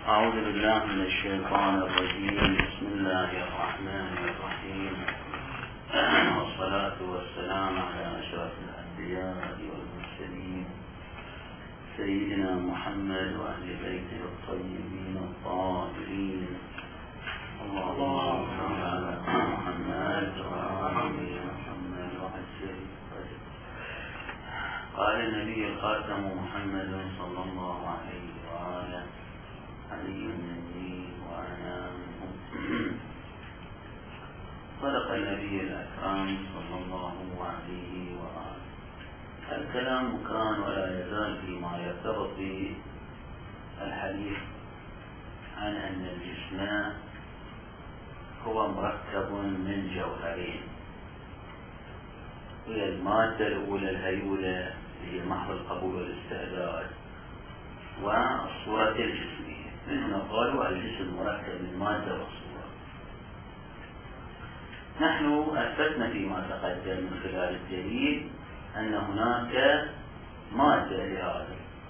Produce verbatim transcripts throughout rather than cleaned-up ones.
أعوذ بالله من الشيطان الرجيم. بسم الله الرحمن الرحيم، والصلاة والسلام على أشرف الأنبياء والمرسلين سيدنا محمد وأهل بيته الطيبين الطاهرين. اللهم صل على محمد وعلى محمد وعجل. قال النبي الخاتم محمد صلى الله عليه وآله علي مني وأنا منهم. صدق النبي الأكرم صلى الله عليه وآله. الكلام كان ولا يزال فيما يرتبط بالحديث عن أن الجسم هو مركب من جوهرين، هي المادة الأولى الهيولة هي محض القبول والاستعداد، والصورة الجسمية. من هنا قالوا الجسم مركب من مادة وصورة. نحن أثبتنا فيما تقدم من خلال الدليل أن هناك مادة لهذا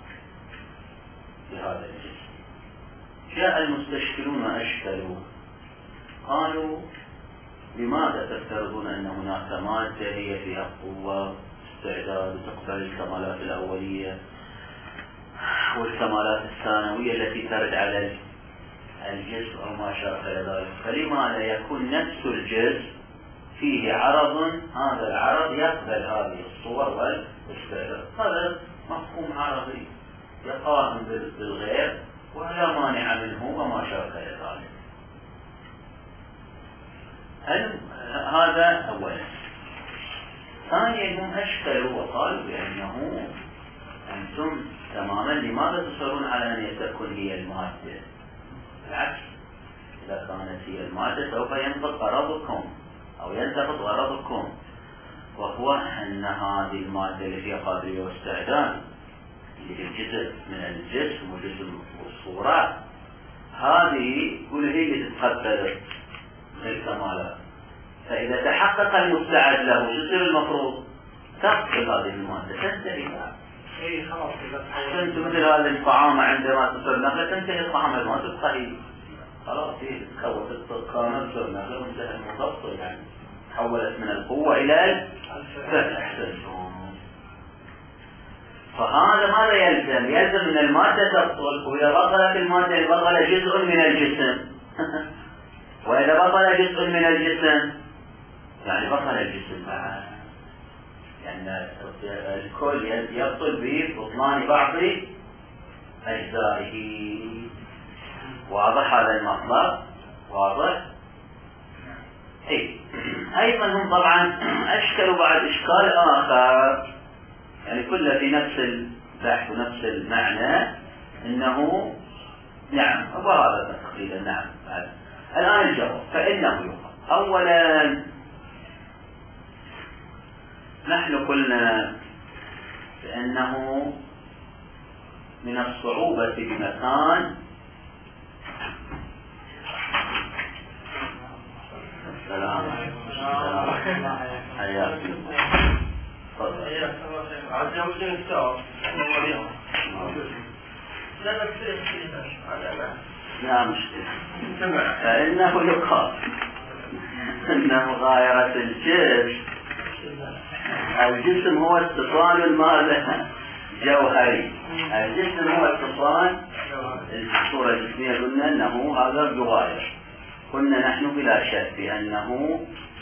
لهذا الجسم. جاء المستشكلون وأشكلوا، قالوا لماذا تفترضون أن هناك مادة هي فيها قوة استعداد وتقبل الكمالات الأولية والكمالات الثانوية التي ترد على الجسم أو ما شابه ذلك، فلماذا يكون نفس الجسم فيه عرض، هذا العرض يقبل هذه الصور والاستعداد؟ هذا مفهوم عرضي يقارن بالغير ولا مانع منه وما شابه ذلك. هذا أولا. ثانيا هم أشكلوا وقالوا بأنه أنتم تماما لماذا تصرون على أن تكون هي المادة؟ بالعكس، إذا كانت هي المادة سوف ينقض غرضكم أو ينتقض غرضكم، وهو أن هذه المادة اللي فيها قابلية واستعداد اللي هي الجزء من الجسم وجزء والصورة، هذه كل هي اللي تتقبل الكمالات. فإذا تحقق المستعد له شو يصير المفروض؟ تقبل هذه المادة، تنتهي. اي خلاص اذا انت مثل هذه الطعامة عندما تصير نخلة تنتهي الطعامة ما تبقى هي خلاص، هي تتكون تتكامل تصير نخلة وانتهى المفصل، يعني تحولت من القوة إلى الفعل. فهذا ماذا يلزم؟ يلزم من المادة تبطل، وإذا بطلت المادة بطل جزء من الجسم وإذا بطل جزء من الجسم يعني بطل الجسم معه، لأن الكل يبطل ببطلان بعض أجزائه. واضح هذا المطلب؟ واضح؟ إيه. أيضا هم طبعا أشكلوا بعد إشكال آخر، يعني كله في نفس البحث ونفس المعنى، إنه نعم هو هذا تقريبا. نعم. الآن الجواب فإنه يقال أولا نحن قلنا بأنه من الصعوبة بمكان السلام السلام حياكم. لا مشكلة. فإنه يقال إن مغايرة الجسم الجسم هو اتصال المادة جوهري. الجسم هو اتصال الصورة الجسمية. قلنا أنه هذا بغاير. قلنا نحن بلا شك بأنه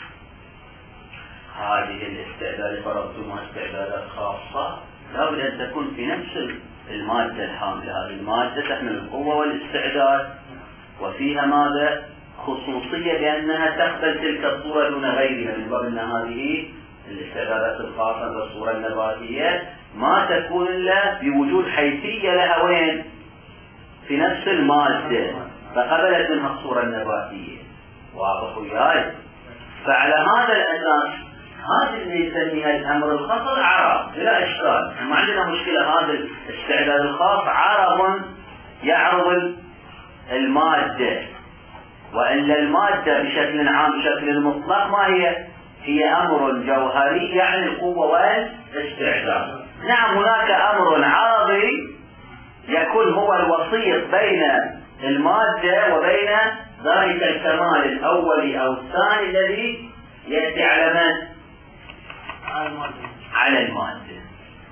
هذه الاستعداد فرضتم استعدادات خاصة لا بد أن تكون في نفس المادة الحاملة. هذه المادة تحمل القوة والاستعداد وفيها ماذا؟ خصوصية، لأنها تقبل تلك الصورة دون غيرها، من باب أن هذه الاستعدادات الخاصة بالصورة النباتية ما تكون إلا بوجود حيثية لها وين؟ في نفس المادة، فقبلت منها الصورة النباتية. واضح وياي؟ فعلى هذا الأساس هذا اللي يسميها الأمر الخاص عرض بلا إشكال، ما عندنا مشكلة. هذا الاستعداد الخاص عرض يعرض المادة، وإلا المادة بشكل عام بشكل مطلق ما هي؟ هي أمر جوهري يعني القوة والاستعداد. نعم هناك أمر عرضي يكون هو الوسيط بين المادة وبين ذلك الكمال الأولي أو الثاني الذي يأتي على من؟ على المادة. على المادة.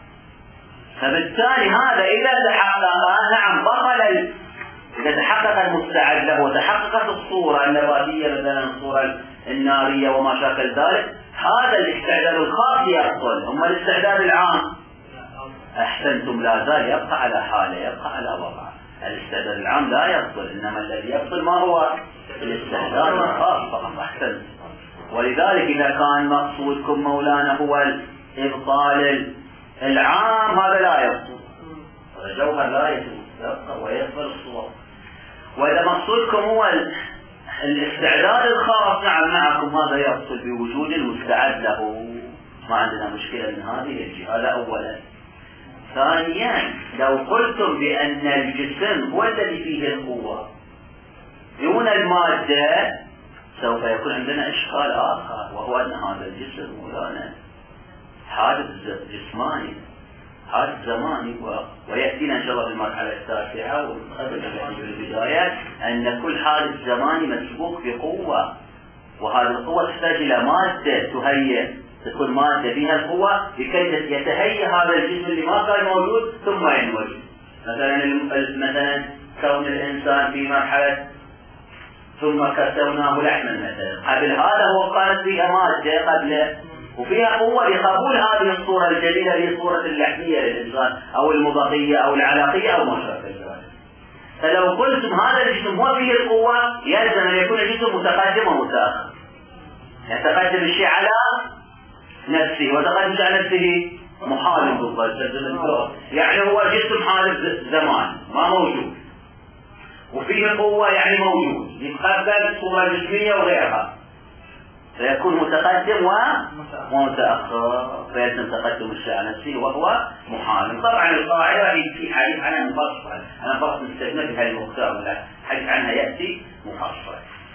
فبالتالي هذا إذا تحقق نعم بطل، إذا تحقق المستعد له وتحققت الصورة النباتية مثلا الصورة النارية وما شاكل ذلك، هذا الاستعداد الخاص يبطل. أما الاستعداد العام أحسنتم لا زال يبقى على حاله، يبقى على وضعه. الاستعداد العام لا يبطل، إنما الذي يبطل ما هو الاستعداد الخاص فقط. أحسنت. ولذلك إذا كان مقصودكم مولانا هو الإبطال العام هذا لا يبطل، الجوهر لا يبطل ويبطل الصور. وإذا مقصودكم هو الاستعداد الخاص نعم معكم هذا يبطل بوجود المستعد له، ما عندنا مشكلة من هذه الجهة. هذا أولا. ثانيا لو قلتم بأن الجسم هو الذي فيه القوة دون المادة سوف يكون عندنا إشكال آخر، وهو أن هذا الجسم مولانا حادث جسماني، حادث زماني، ويأتينا إن شاء الله في المرحلة التاسعة وقبل في البداية أن كل حادث زماني مسبوق بقوة، وهذه القوة تحتاج إلى مادة تهيئ، تكون مادة فيها القوة لكي يتهيئ هذا الجسم اللي ما كان موجود ثم ينوجد. مثلا مثلا كون الإنسان في مرحلة ثم كسوناه لحما مثلا، قبل هذا هو كانت فيها مادة قبله وفيها قوة لقبول هذه الصورة الجديدة اللي هي صورة اللحمية للإنسان أو المضغية أو العلاقية أو ما شابه ذلك. فلو قلتم هذا الجسم هو فيه القوة يلزم أن يكون الجسم متقدم ومتأخر، يتقدم الشيء على نفسه وتقدم على نفسه محال بالضبط، يعني هو جسم حادث زمان ما موجود وفيه قوة يعني موجود يتقبل صورة جسمية وغيرها، فيكون متقدم ومتأخر، فيتم تقدم الشيء على نفسه وهو محال. طبعا القاعدة في حديث عنها مفصل، أنا فقط مستثنى في هذه المختار لا حديث عنها يأتي مفصل.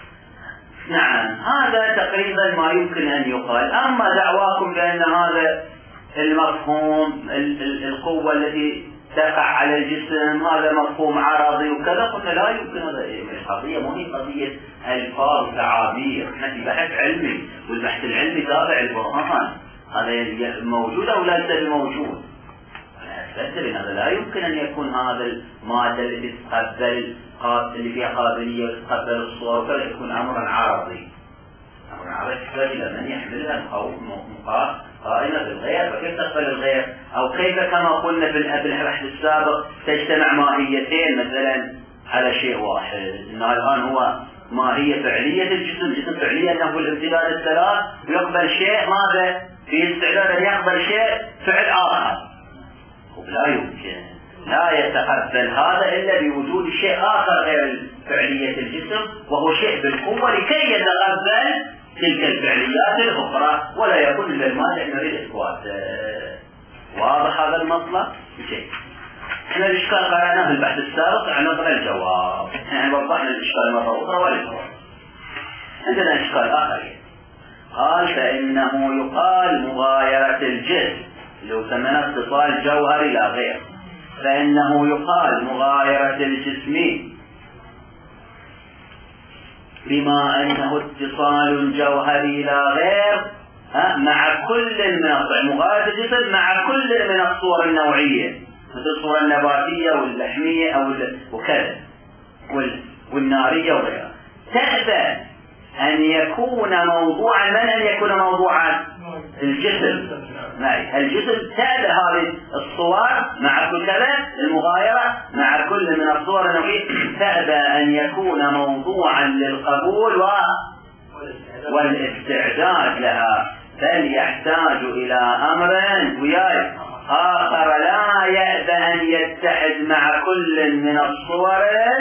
نعم هذا تقريبا ما يمكن أن يقال. أما دعواكم بأن هذا المفهوم القوة التي تقع على الجسم هذا مفهوم عرضي وكذا، قلنا لا يمكن. هذا القضية مو هي قضية ألفاظ وتعابير، احنا في بحث علمي والبحث العلمي تابع البرهان، هذا موجود أو لا يزال موجود. أنا أثبت أن هذا لا يمكن أن يكون هذا المادة التي تتقبل اللي فيها قابلية وتتقبل الصور وكذا يكون أمرا عرضي. أمرا عرضي يحتاج إلى من يحملها الخوف قائمة بالغير، فكيف تقبل الغير؟ أو كيف كما قلنا في البحث السابق تجتمع ماهيتين مثلا على شيء واحد، إنه الآن هو ماهية فعلية الجسم، جسم فعلية أنه الامتداد الثلاث ويقبل شيء ماذا؟ في استعداد أن يقبل شيء فعل آخر، ولا يمكن لا يتقبل هذا إلا بوجود شيء آخر غير فعلية الجسم وهو شيء بالقوة لكي يتقبل تلك الفعليات الأخرى، ولا يكون إلا المادة نريد إثبات. واضح هذا المطلب؟ شيء احنا الإشكال قرأناه في البحث السابق عن نظر الجواب، يعني وضحنا الإشكال مرة أخرى والجواب. عندنا إشكال آخر قال فإنه يقال مغايرة الجسم لو سمينا اتصال جوهر إلى غير، فإنه يقال مغايرة الجسم بما أنه اتصال جوهري إلى غير مع كل من مغايرة الجسم مع كل من الصور النوعية مثل الصورة النباتية واللحمية أو وكذا والنارية وغيرها، تأبى أن يكون موضوعا من أن يكون موضوعا الجسم معي الجسم تأبى هذه الصور مع كل كذا المغايرة مع كل من الصور النوعية تأبى أن يكون موضوعا للقبول والاستعداد لها، بل يحتاج إلى أمر وياي آخر لا يأبى أن يتحد مع كل من الصور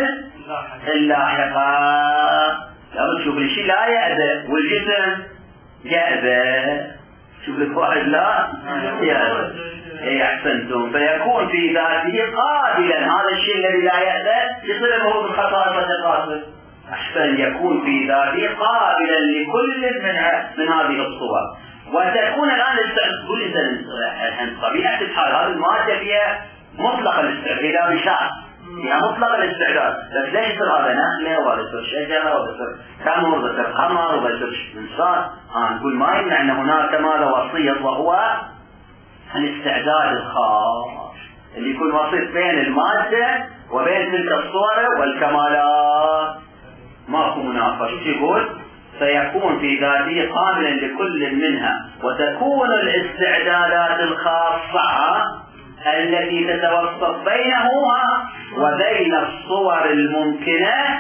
اللاحقة. لا تشوف الشيء لا يأبى والجسم يأبى، شوف لك واحد لا يأبى. إيه أحسنتم، فيكون في ذاته قابلا هذا الشيء الذي لا يأبى يصير هو بالخصائص القاصر. أحسن يكون في ذاته قابلا لكل من من هذه الصور، وتكون الآن الاستعداد طبيعة الحال هذه المادة فيها مطلق الاستعداد إلى بشار فيها مطلق الاستعداد. بس ليش يصير هذا نخلة وهذا يصير شجرة وهذا يصير تمر وهذا يصير قمر وهذا يصير إنسان؟ ها نقول ما يمنع أن هناك ماذا وسيط، وهو الاستعداد الخاص اللي يكون وسيط بين المادة وبين تلك الصور والكمالات. ماكو منافسة. شو يقول؟ سيكون في ذاته قابلا لكل منها، وتكون الاستعدادات الخاصة التي تتوسط بينه وبين الصور الممكنة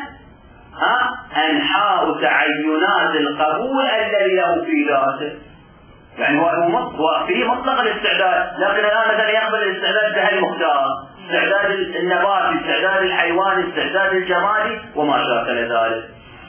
أنحاء تعينات القبول الذي له في ذاته. يعني هو في مطلق الاستعداد، لكن الآن مثلا يقبل الاستعداد بهاي المختار، استعداد النباتي، استعداد الحيواني، استعداد الجمالي وما شاكل ذلك.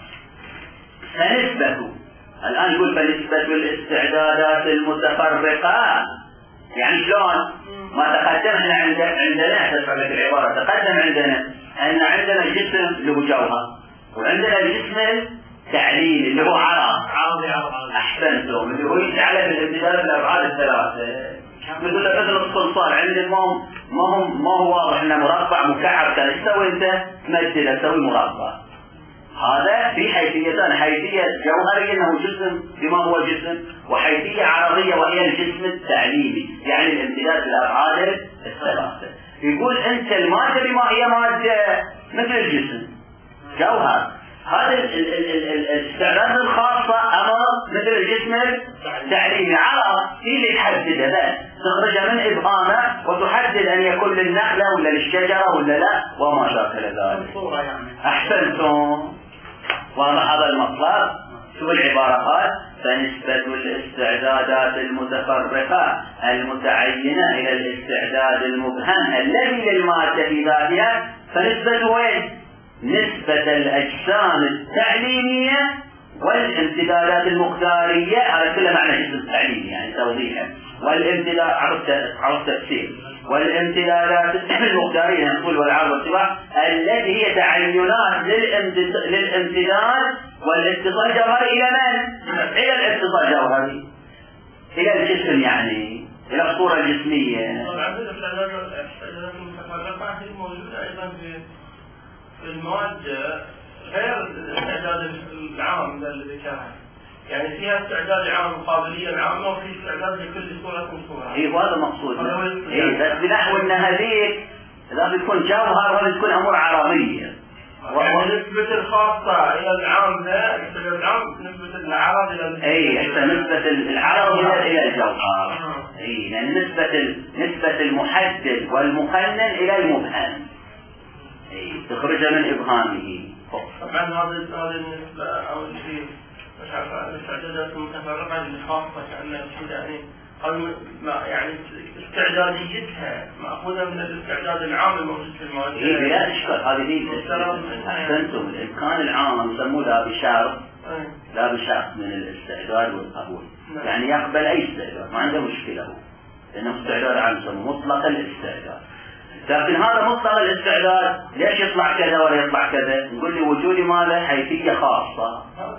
فنسبة الآن يقول فنسبة الاستعدادات المتفرقة، يعني شلون؟ ما تقدم احنا عندنا تسمع لك العبارة، تقدم عندنا أن عندنا الجسم اللي هو جوهر، وعندنا الجسم التعليلي اللي هو عرض. أحسنتم، اللي هو يتعلم بالامتداد بالأبعاد الثلاثة. مثل مثل الصلصال عندنا ما هو ما هو ما هو واضح انه مربع مكعب، كان تسوي انت تمثله تسوي مربع. هذا في حيثيتان، حيثية جوهرية انه جسم بما هو جسم، وحيثية عرضية وهي الجسم التعليمي، يعني الامتداد بالأبعاد الثلاثة. يقول انت المادة بما هي مادة مثل الجسم جوهر، هذه الاستعدادات الخاصة أمر مثل الجسم التعليمي عرض هي اللي تحددها، بس تخرجها من إبهامه وتحدد أن يكون للنخلة ولا للشجرة ولا لا وما شاكل ذلك. أحسنتم، واضح هذا المطلب. شو العبارة قال؟ فنسبة الاستعدادات المتفرقة المتعينة إلى الاستعداد المبهم الذي للمادة في ذاتها، فنسبة وين؟ نسبة الأجسام التعليمية والامتدادات المقدارية، على كل معنى جسم تعليمي يعني توضيحا، والامتداد عرفت تفسير، والامتدادات المقدارية نقول والعرض والاتباع التي هي تعينات للامتداد والاتصال الجوهري إلى من؟ إلى الاتصال الجوهري، إلى الجسم يعني إلى الصورة الجسمية. طبعا الاستعدادات المتفرقة هي موجودة أيضا في المادة غير الاستعداد العام الذي كان، يعني فيها استعداد عام القابلية العامة وفي استعداد لكل صورة من صورة. اي وهذا مقصود. اي بس بنحو ان هذيك اذا بتكون جوهر ولا بتكون امور عربية. يعني نسبة الخاصة الى العام لا نسبة العام نسبة العرض الى اي حتى نسبة العرض الى الجوهر. اي لان نسبة نسبة المحدد والمقنن الى المبهم. تخرج من إبهامه. طبعا هذه هذه النسبة أو الشيء مش عارف الاستعدادات المتفرقة الخاصة كأنها كذا يعني أو ما يعني استعداديتها مأخوذة من الاستعداد العام الموجود في المادة. إيه بلا إشكال، هذه هي أحسنتم. الإمكان العام يسموه لا بشرط لا بشرط من الاستعداد والقبول، يعني يقبل أي استعداد ما عنده مشكلة هو، لأنه استعداد عام يسموه مطلق الاستعداد. لكن هذا مطلق الاستعداد ليش يطلع كذا ولا يطلع كذا؟ نقول لي وجودي ماذا؟ حيثية خاصة.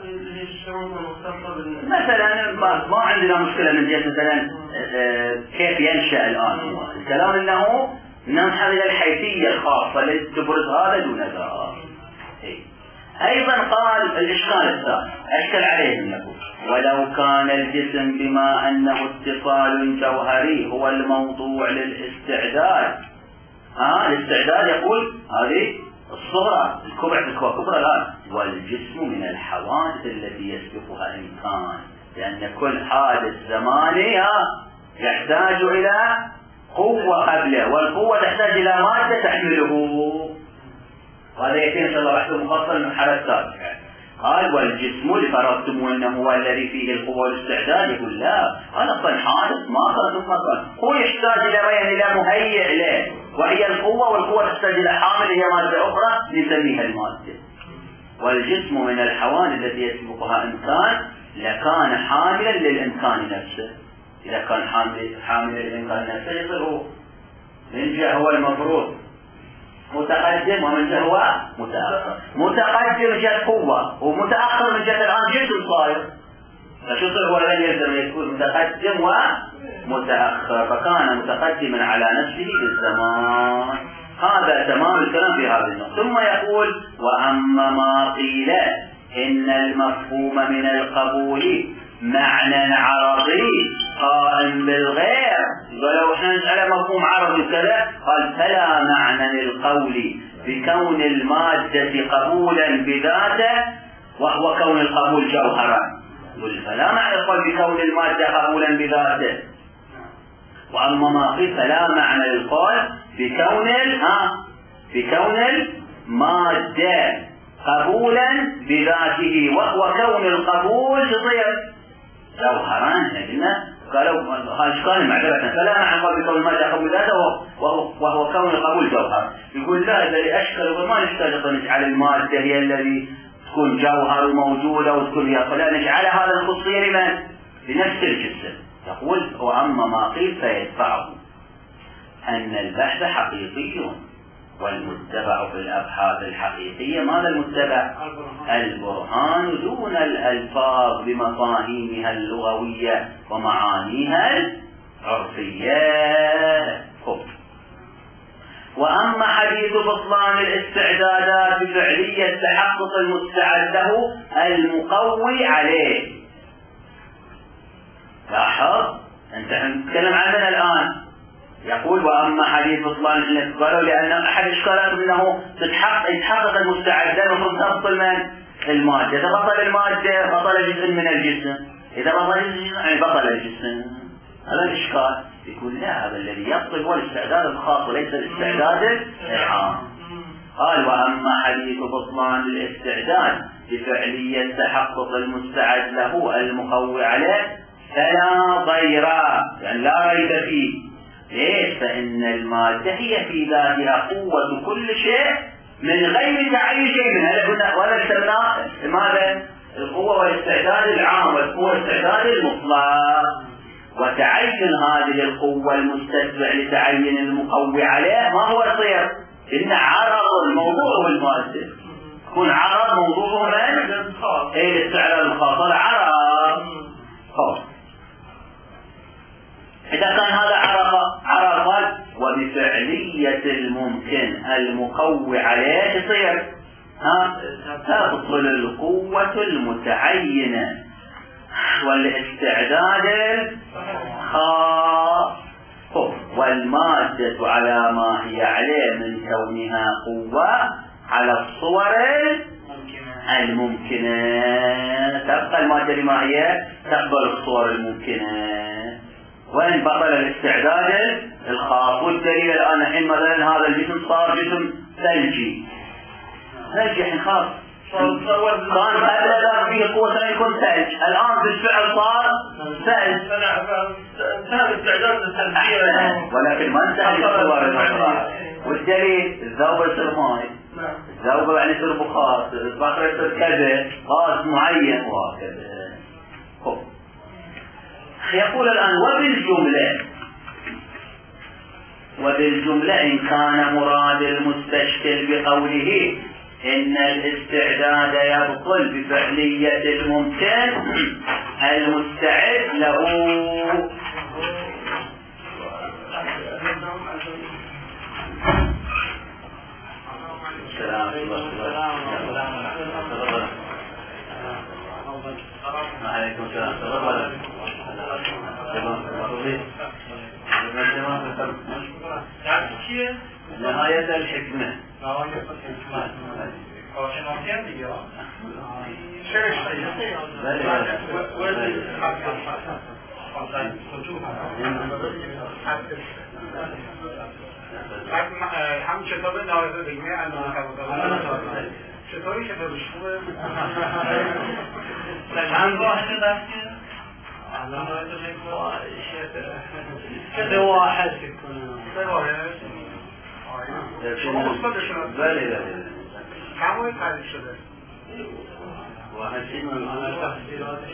مثلا ما عندنا مشكلة من جهة مثلا كيف ينشأ الآن هو الكلام، انه ننحى الى الحيثية الخاصة التي تبرز هذا دون ذاك. ايضا قال الاشكال الثاني اشكل عليه يقول ولو كان الجسم بما انه اتصال جوهري هو الموضوع للاستعداد. ها الاستعداد يقول هذه الصغرى الكبرى الكبرى الآن، والجسم من الحوادث التي يسبقها إمكان، لأن كل حادث زماني يحتاج إلى قوة قبله، والقوة تحتاج إلى مادة تحمله، وهذا يأتي إن شاء الله بحث مفصل من حالات. قال والجسم لفرضتم أنه هو الذي فيه القوة والاستعداد، يقول لا هذا أصلا حادث ما قال مطلقا، هو يحتاج إلى بيان إلى مهيئ له وهي القوة، والقوة تحتاج إلى حامل هي مادة أخرى نسميها المادة. والجسم من الحوادث التي يسبقها إمكان لكان حاملا للإمكان نفسه. إذا كان حامل حامل للإمكان نفسه يصير هو من جهة هو المفروض متقدم ومن جهة هو متأخر. متقدم من جهة قوة ومتأخر من جهة الآن جسم صاير، فشو صار هو الذي يلزم يكون متقدم ومتأخر، فكان متقدما على نفسه بالزمان هذا تمام الكلام في هذه النقطة. ثم يقول وأما ما قيل إن المفهوم من القبول معنى عرضي قائم بالغير، ولو احنا نسأل مفهوم عرضي كذا، قال فلا معنى للقول بكون المادة قبولا بذاته وهو كون القبول جوهرا. فلا معنى القول بكون المادة قبولا بذاته. وأما ما قيل فلا معنى للقول بكون ها بكون المادة قبولا بذاته وهو كون القبول يصير جوهران. قلنا قالوا هذا اشكال معذرة، فلا معنى القول بكون المادة قبول بذاته وهو, وهو كون القبول جوهر. يقول لا، الذي أشكل ما نشترط نجعل المادة هي الذي تكون جوهر موجودة وتكون هي، فلا نجعل هذا الخصوصية لمن؟ لنفس الجسم. يقول وأما ما قيل فيدفعه أن البحث حقيقي والمتبع في الأبحاث الحقيقية ماذا المتبع؟ البرهان دون الألفاظ بمفاهيمها اللغوية ومعانيها العرفية. وأما حديث بطلان الاستعدادات بفعلية تحقق المستعد له المقوي عليه. لاحظ انت نتكلم عننا الآن. يقول وأما حديث بطلان قالوا لأن أحد إشكالات أنه تتحقق يتحقق المستعد له المفروض تبطل من المادة. إذا بطل المادة بطل جزء من الجسم، إذا بطل الجسم يعني بطل الجسم. هذا الإشكال. يقول لا، هذا الذي يبطل هو الاستعداد الخاص وليس الاستعداد العام. قال وأما حديث بطلان الاستعداد بفعلية تحقق المستعد له المقوي عليه فلا ضير، يعني لا ريب فيه. ليش؟ فإن المادة هي في ذاتها قوة كل شيء من غير تعيين شيء منها. ولا اجتمنا ماذا؟ القوة والاستعداد العام والقوة والاستعداد المطلق. وتعين هذه القوة المستتبع لتعين المقوي عليه ما هو يصير؟ إن عرض الموضوع والمادة يكون عرض موضوعه من؟ ايه الاستعلام الخاص، هذا عرض خاص. إذا كان هذا عرض عرض وبفعلية الممكن المقوي عليه يصير ها تبطل القوة المتعينة والاستعداد الخاص والمادة على ما هي عليه من كونها قوة على الصور الممكنة. تبقى المادة لما هي تقبل الصور الممكنة. وإن بطل الاستعداد الخاص. والدليل الآن الحين مثلا هذا الجسم صار جسم ثلجي. ثلجي الحين خلاص كان قبل ذلك فيه قوة أن يكون ثلج، الآن بالفعل صار ثلج. انتهى الاستعداد للتلجية ولكن ما انتهى الصور المعطاء. والدليل الذوبة يصير ماء، الذوبة يعني يصير بخار، البخر يصير كذا غاز معين وهكذا. يقول الآن وبالجملة وبالجملة إن كان مراد المستشكل بقوله إن الاستعداد يبطل بفعلية الممكن المستعد له. السلام عليكم. السلام نهاية الحكمة. الحمد شطابه نهاية الحكمة چطوری شده بشکوه؟ چند واحد دسته؟ سه واحد فکرم سه واحد؟ شما مصبت شده؟ بله بله. کم باید تعریف شده؟ واحد شيء من تفصيلاتش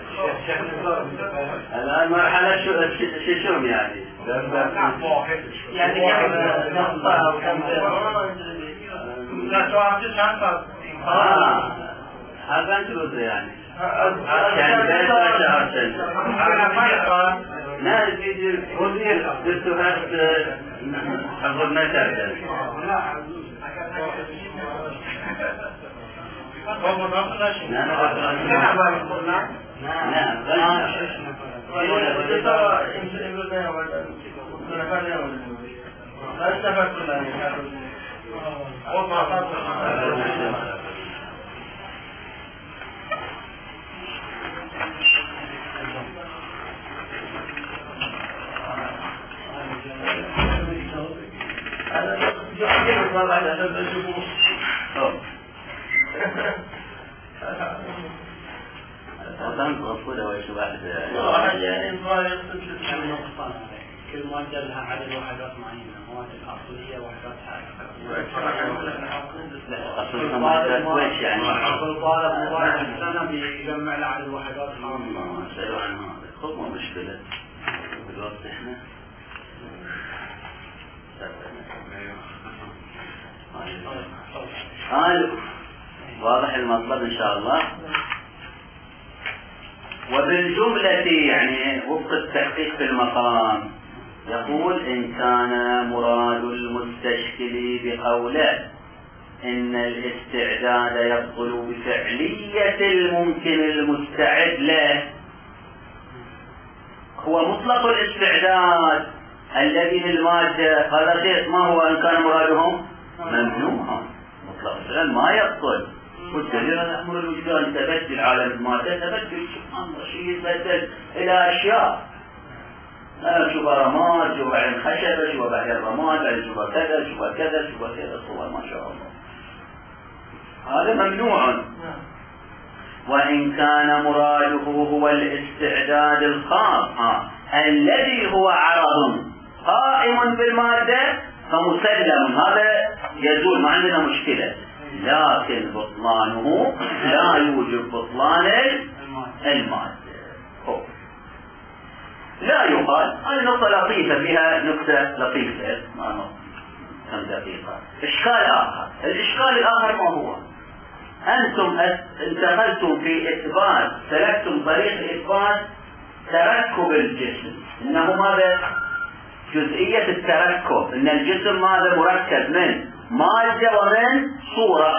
الآن مرحلة شو شو شو يعني؟ واحد يعني كم نقطة أو كم لا سواء چند تا آه هذا انت يعني كان بيت شهر سنة لا الفيديو قلت هذا أقول ما تعرف أظن غفولة وإيش واحد يعني كل مادة لها عدد وحدات معينة، مواد الأصلية وحدات أصلية مادة وإيش يعني؟ كل طالب مبارك السنة بيجمع له عدد وحدات معينة. سألوا عن هذا، خذ مو مشكلة. بالوقت إحنا. قال واضح المطلب إن شاء الله. وبالجملة يعني وفق التحقيق في المقام يقول إن كان مراد المستشكل بقوله إن الاستعداد يبطل بفعلية الممكن المستعد له هو مطلق الاستعداد الذي للمادة، هذا شيء ما هو إن كان مرادهم ممنوع مطلق الاستعداد ما يبطل. والدليل على أمر الوجدان تبدل عالم المادة تبدل سبحان الله شيء يتبدل إلى أشياء. أنا شوف رماد شوف بعدين خشبة شوف بعدين رماد بعدين شوف كذا شوف كذا شوف كذا صور ما شاء الله. هذا ممنوع. وإن كان مراده هو الاستعداد الخاص الذي هو عرض قائم بالمادة فمسلم، هذا يزول ما عندنا مشكلة. لكن بطلانه لا يوجب بطلان المادة. لا يقال هذه نقطة لطيفة فيها نكتة لطيفة ما كم دقيقة. إشكال آخر، الإشكال الآخر ما هو؟ أنتم انتقلتم في إثبات سلكتم طريق إثبات تركب الجسم، إنه ماذا؟ جزئية التركب، إن الجسم ماذا؟ مركب من مادة ومن صورة.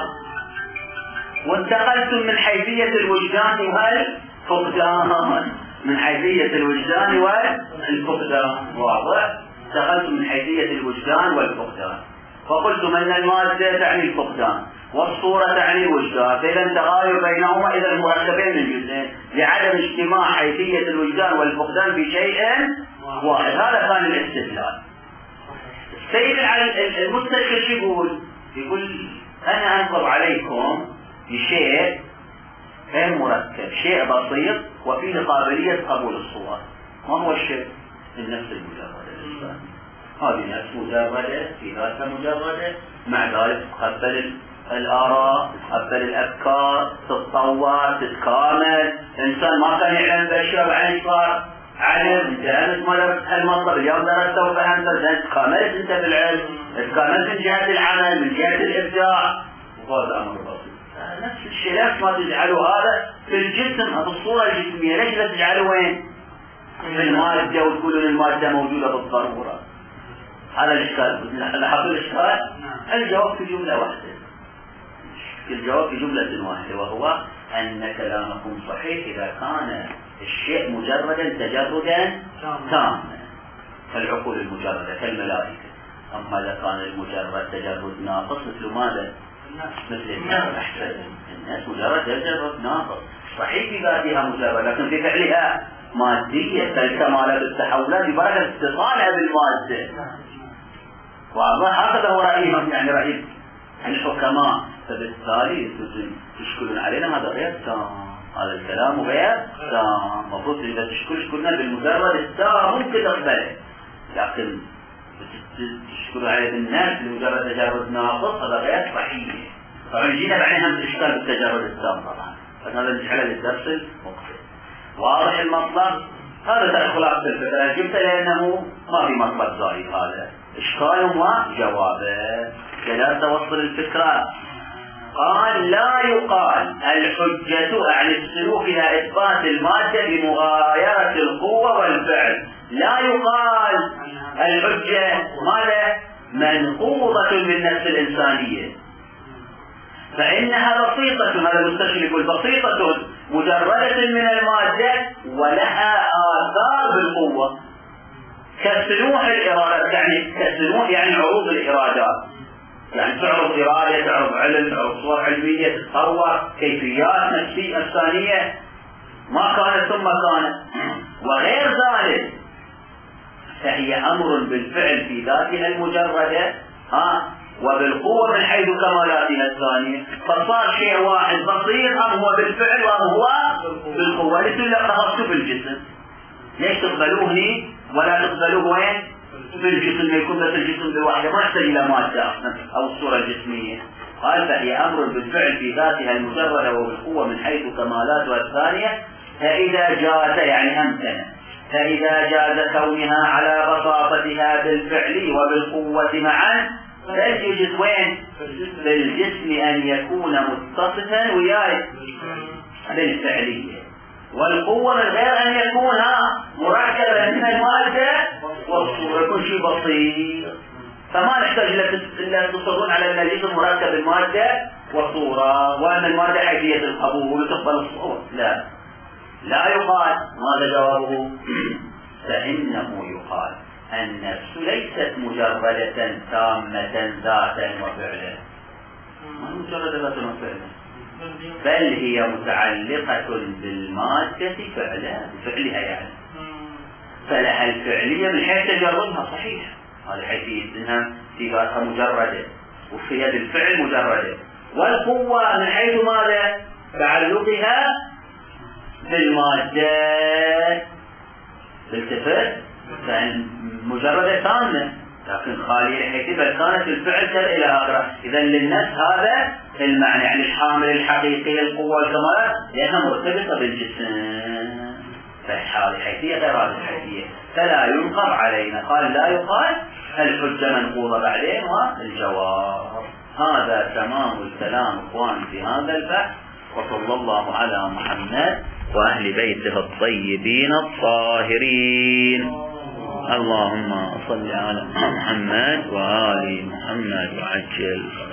وانتقلتم من حيثية الوجدان والفقدان، من حيثية الوجدان والفقدان واضح؟ انتقلتم من حيثية الوجدان والفقدان فقلتم أن المادة تعني الفقدان والصورة تعني الوجدان، فإذا التغاير بينهما إذا المركبين من جزئين لعدم اجتماع حيثية الوجدان والفقدان في شيء واحد. هذا كان الاستدلال. السيد المستشفى شو يقول؟ يقول أنا أنظر عليكم بشيء غير مركب، شيء بسيط وفيه قابلية قبول الصور. ما هو الشيء؟ النفس المجردة الإنسان، هذه نفس مجردة في ذاتها مجردة، مع ذلك تقبل الآراء تقبل الأفكار تتطور تتكامل. إنسان ما كان يعلم بأشياء بعدين صار علم. انت امس ما درست هالمطلب اليوم درسته وفهمت، تكاملت انت بالعلم، تكاملت من جهة العمل من جهة الإبداع، وهذا أمر بسيط. نفس الشيء ليش ما تجعلوا هذا في الجسم في الصورة الجسمية؟ ليش لا تجعلوا وين؟ في المادة وتقولون المادة موجودة بالضرورة. هذا الإشكال. لاحظوا الإشكال؟ الجواب في جملة واحدة. الجواب في جملة واحدة وهو أن كلامكم صحيح إذا كان الشيء مجردا تجردا تاما كالعقول المجردة كالملائكة. أما إذا كان المجرد تجرد ناقص مثل ماذا؟ مثل الناس. أحسن الناس مجرد تجرد ناقص صحيح في ذاتها مجرد لكن في فعلها مادية كالكمال بالتحولات ببركة اتصالها بالمادة. واضح؟ هكذا هو رأيهم يعني رأي الحكماء. فبالتالي تشكلون علينا هذا غير تام، هذا الكلام غير تام. المفروض إذا تشكل شكلنا بالمجرد التام ممكن تقبله، لكن تشكلوا عليه بالناس بمجرد تجرد ناقص هذا غير صحيح. طبعا جينا بعدين هم الإشكال بالتجرد التام طبعا، فهذا نجعله للدرس المقبل. واضح المطلب؟ هذا تأخلاق في الفكرة جبت لأنه ما في مطلب زائد. هذا إشكال وجوابه كذا توصل الفكرة. قال لا يقال الحجة عن السلوك إلى إثبات المادة بمغايرة القوة والفعل لا يقال الحجة ماذا منقوضة من نفس الإنسانية، فإنها بسيطة، هذا المستشرق يقول بسيطة مجردة من المادة ولها آثار بالقوة كسنوح الإرادات، يعني كسنوح يعني عروض الإرادات، يعني تعرض إرادة، تعرض علم، تعرض صور علمية، تتصور كيفيات نفسية إنسانية ما كانت ثم كانت وغير ذلك، فهي أمر بالفعل في ذاتها المجردة ها وبالقوة من حيث كمالاتها الثانية، فصار شيء واحد بسيط أم هو بالفعل وأم هو بالقوة. لكن لا تخصوا بالجسم، ليش تقبلوه هني ولا تقبلوه وين؟ بالجسم، يكون بس الجسم بوحده ما يحتاج إلى مادة أو الصورة الجسمية. قال فهي أمر بالفعل في ذاتها المجردة وبالقوة من حيث كمالاتها الثانية، فإذا جاز يعني أمكن، فإذا جاز كونها على بساطتها بالفعل وبالقوة معا، فالجسم وين؟ بالجسم أن يكون متصفا وياه بالفعلية، والقوة من غير أن يكون مركبا من المادة والصورة، يكون شيء بسيط، فما نحتاج إلا تصرون على أن الجسم مركب المادة والصورة وأن المادة حيثية القبول وتقبل الصورة. لا لا يقال. ماذا جوابه؟ فإنه يقال النفس ليست مجردة تامة ذاتا وفعلا، ما مجردة ذاتا وفعلا، بل هي متعلقة بالمادة فعلا بفعلها يعني، فلها الفعلية من حيث تجربها صحيح، هذه حيثية انها صيغتها مجردة وفي يد الفعل مجردة، والقوة من حيث ماذا؟ تعلقها بالمادة بالتفت، فمجردة تامة لكن خالية الحيثية، بل كانت الفعل كذا إلى آخره. إذا للنفس هذا المعنى، يعني الحامل الحقيقي القوة والكمال لأنها مرتبطة بالجسم، فهذه الحيثية غير هذه الحيثية، فلا ينقض علينا. قال لا يقال الحجة منقوضة بعدين، والجواب هذا تمام الكلام اخواني في هذا البحث. وصلى الله على محمد وأهل بيته الطيبين الطاهرين. اللهم صل على محمد وآل محمد وعجل